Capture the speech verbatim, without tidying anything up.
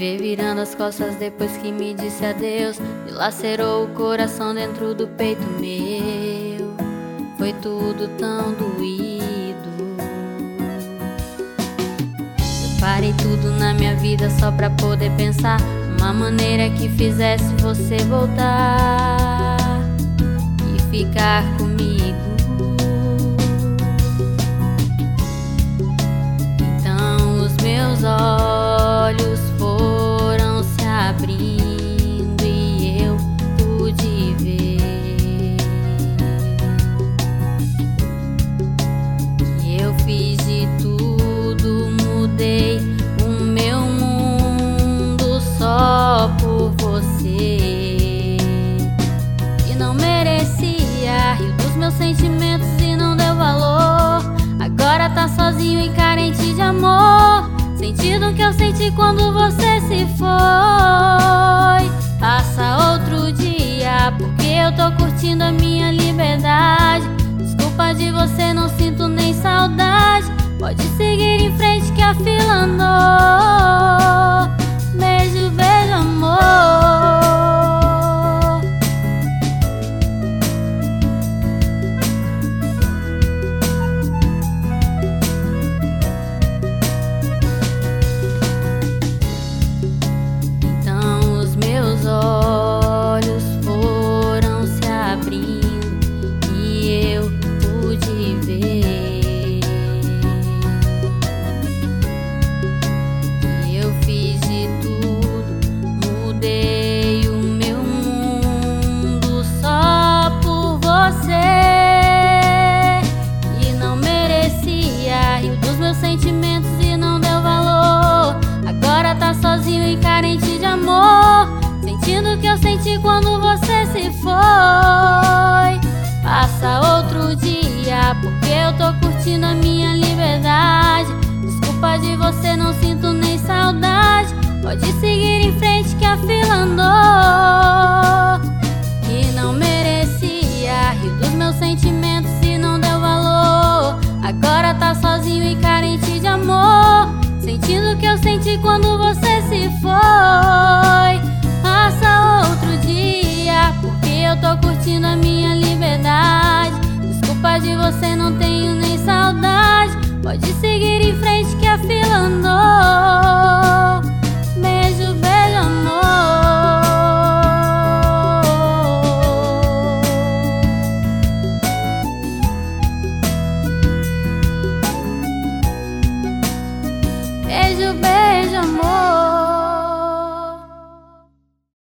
ver virando as costas depois que me disse adeus. Dilacerou o coração dentro do peito meu. Foi tudo tão doído. Eu parei tudo na minha vida só pra poder pensar uma maneira que fizesse você voltar e ficar comigo. Então os meus olhos foram se abrindo e eu pude ver que eu fiz de tudo, mudei o meu mundo só por você, que não merecia, riu dos meus sentimentos e não deu valor. Agora tá sozinho e carente de amor, sentindo o que eu senti quando você se foi. Passa outro dia, porque eu tô curtindo a minha liberdade. Desculpa de você, não sinto nem saudade. Pode seguir em frente que a fila andou. Beijo, beijo, amor. Então os meus olhos foram se abrindo e eu pude ver que eu fiz de tudo, mudei o meu mundo só por você, que não merecia, riu dos meus sentimentos e não deu valor. Agora tá sozinho e carente de amor, sentindo o que eu senti quando você se foi. Passa outro dia, porque eu tô curtindo a minha liberdade. Desculpa de você, não sinto nem saudade. Pode seguir em frente que a fila andou. Que não merecia, riu dos meus sentimentos e não deu valor. Agora tá sozinho e carente de amor, sentindo o que eu senti quando você se foi.